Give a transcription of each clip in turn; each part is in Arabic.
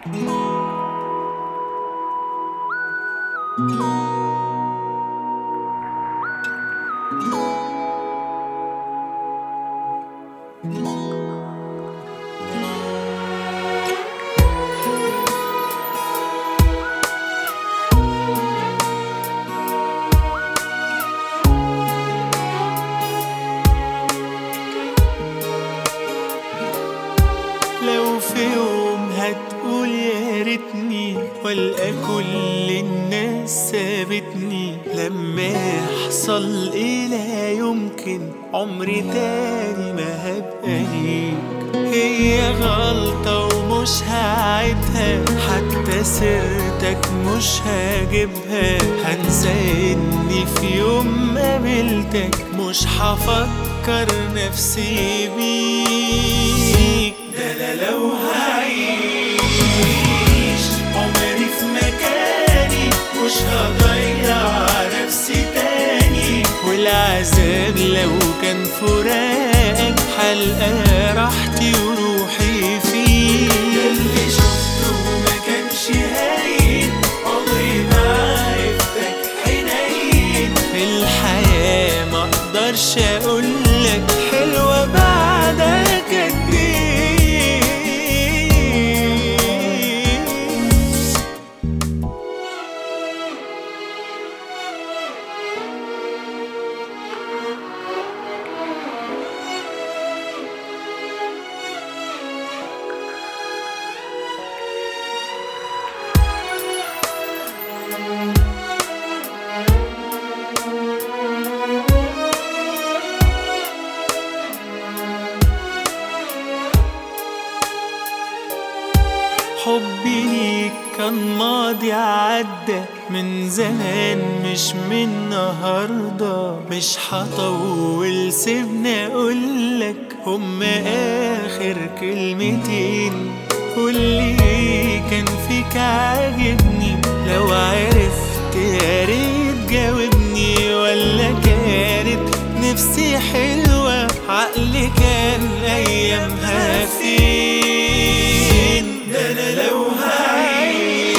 لو في يوم هتقول يا ريتني والقى كل الناس سابتني، لما يحصل ايه لا يمكن عمري تاني ما هبقى ليك. هي غلطة ومش هعيدها، حتى سيرتك مش هجيبها. هنسى اني في يوم قابلتك، مش هفكر نفسي بيك. ده انا لو هعيش عمري في مكاني، مش هضيع نفسي تاني. والعذاب لو كان فراقك، حلقة راحتي وروحي فيه. اللي شفته ما كانش هين، عمري ما عرفتك حنين. في الحياة ما اقدرش اقولك حلوة بعدك قد ايه. حبي ليك كان ماضي عدى من زمان، مش من النهارده. مش هطول سيبني اقولك هما اخر كلمتين. قولي كان فيك عاجبني، لو عرفت يا ريت جاوبني. ولا كانت نفسي حلوة، عقلي كان ايامها فين. ده انا لو هعيش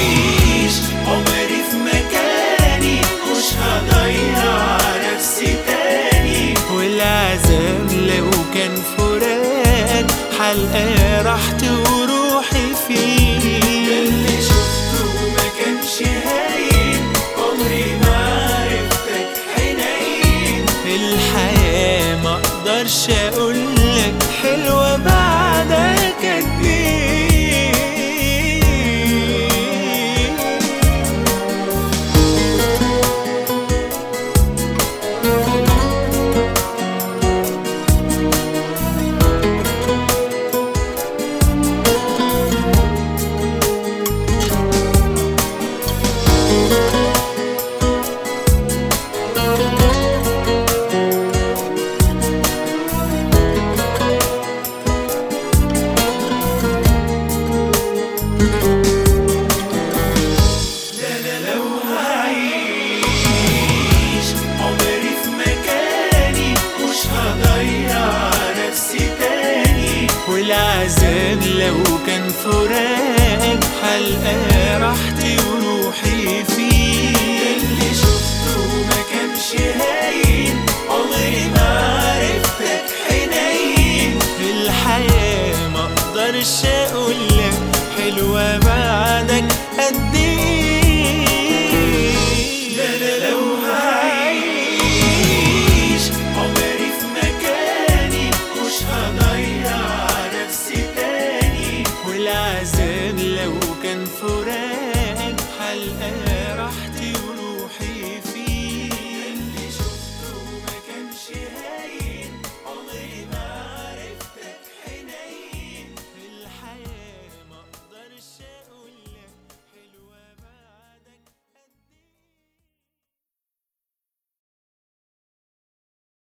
عمري في مكاني، مش هضيع نفسي تاني. والعذاب لو كان فراق، حلقة راحتي وروحي فيه. اللي شفته ما كانش هين، عمري ما عرفتك حنين. في الحياة ما اقدرش اقولك حلوة بعدك قد ايه. والعذاب لو كان فراقك، حلقة راحتي وروحي فيه. اللي شفته ما كانش هين، عمري ما عرفتك حنين. في الحياة ما اقدرش